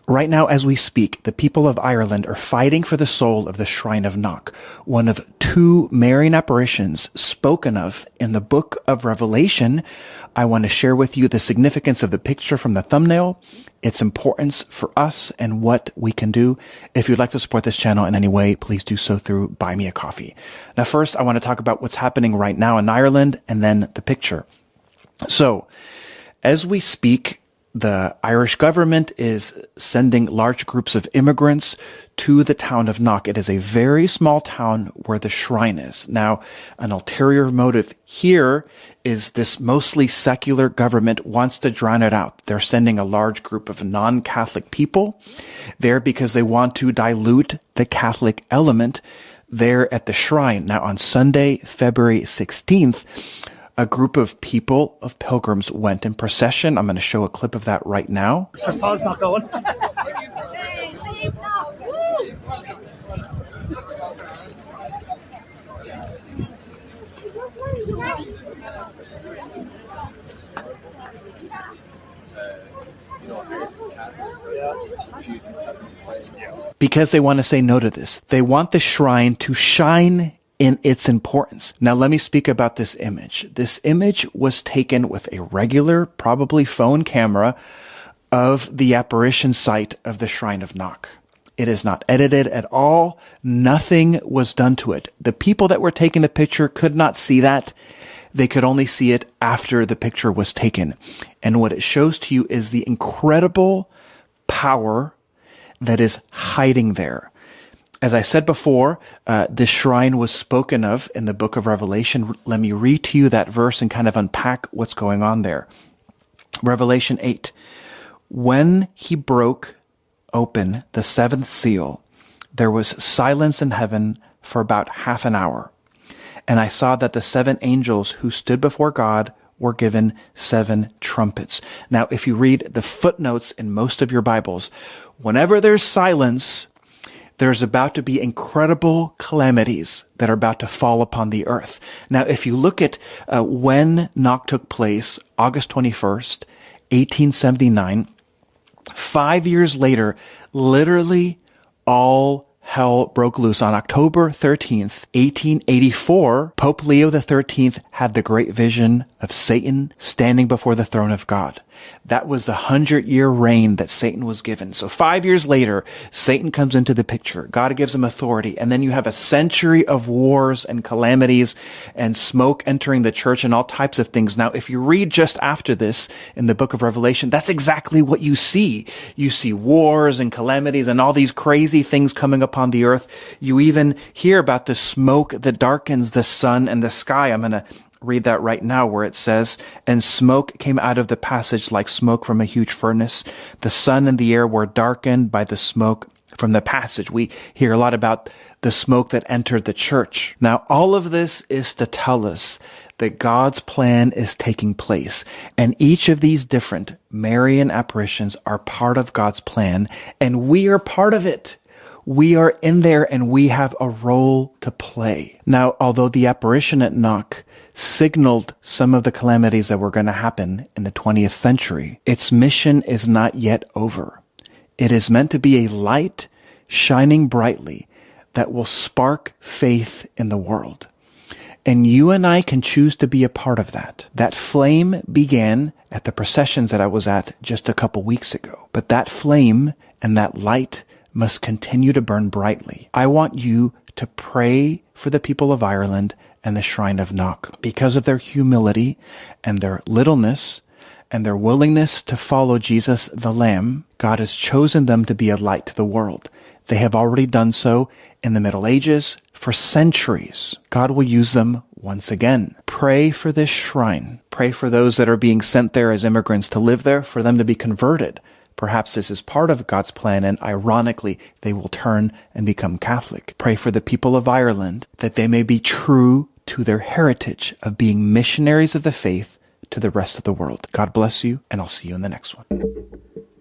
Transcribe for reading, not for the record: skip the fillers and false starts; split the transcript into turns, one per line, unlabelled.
Right now, as we speak, the people of Ireland are fighting for the soul of the Shrine of Knock, one of two Marian apparitions spoken of in the book of Revelation. I want to share with you the significance of the picture from the thumbnail, its importance for us, and what we can do. If you'd like to support this channel in any way, please do so through Buy Me a Coffee. Now, first, I want to talk about what's happening right now in Ireland, and then the picture. So, as we speak, the Irish government is sending large groups of immigrants to the town of Knock. It is a very small town where the shrine is. Now, an ulterior motive here is this mostly secular government wants to drown it out. They're sending a large group of non-Catholic people there because they want to dilute the Catholic element there at the shrine. Now, on Sunday, February 16th, a group of people, of pilgrims, went in procession. I'm going to show a clip of that right now.
Paul's not going.
Because they want to say no to this. They want the shrine to shine in its importance. Now let me speak about this image. This image was taken with a regular, probably phone camera of the apparition site of the Shrine of Knock. It is not edited at all. Nothing was done to it. The people that were taking the picture could not see that. They could only see it after the picture was taken. And what it shows to you is the incredible power that is hiding there. As I said before, this shrine was spoken of in the book of Revelation. Let me read to you that verse and kind of unpack what's going on there. Revelation 8. When he broke open the seventh seal, there was silence in heaven for about half an hour. And I saw that the seven angels who stood before God were given seven trumpets. Now, if you read the footnotes in most of your Bibles, whenever there's silence, there's about to be incredible calamities that are about to fall upon the earth. Now, if you look at when Knock took place, August 21st, 1879, 5 years later, literally all hell broke loose. On October 13th, 1884, Pope Leo XIII had the great vision of Satan standing before the throne of God. That was the 100-year reign that Satan was given. So 5 years later, Satan comes into the picture. God gives him authority. And then you have a century of wars and calamities and smoke entering the church and all types of things. Now, if you read just after this in the book of Revelation, that's exactly what you see. You see wars and calamities and all these crazy things coming upon the earth. You even hear about the smoke that darkens the sun and the sky. I'm going to read that right now where it says, and smoke came out of the passage like smoke from a huge furnace. The sun and the air were darkened by the smoke from the passage. We hear a lot about the smoke that entered the church. Now, all of this is to tell us that God's plan is taking place. And each of these different Marian apparitions are part of God's plan, and we are part of it. We are in there and we have a role to play. Now, although the apparition at Knock signaled some of the calamities that were going to happen in the 20th century, its mission is not yet over. It is meant to be a light shining brightly that will spark faith in the world. And you and I can choose to be a part of that. That flame began at the processions that I was at just a couple weeks ago. But that flame and that light must continue to burn brightly. I want you to pray for the people of Ireland and the Shrine of Knock. Because of their humility and their littleness and their willingness to follow Jesus the Lamb, God has chosen them to be a light to the world. They have already done so in the Middle Ages for centuries. God will use them once again. Pray for this shrine. Pray for those that are being sent there as immigrants to live there, for them to be converted. Perhaps this is part of God's plan, and ironically, they will turn and become Catholic. Pray for the people of Ireland that they may be true to their heritage of being missionaries of the faith to the rest of the world. God bless you, and I'll see you in the next one.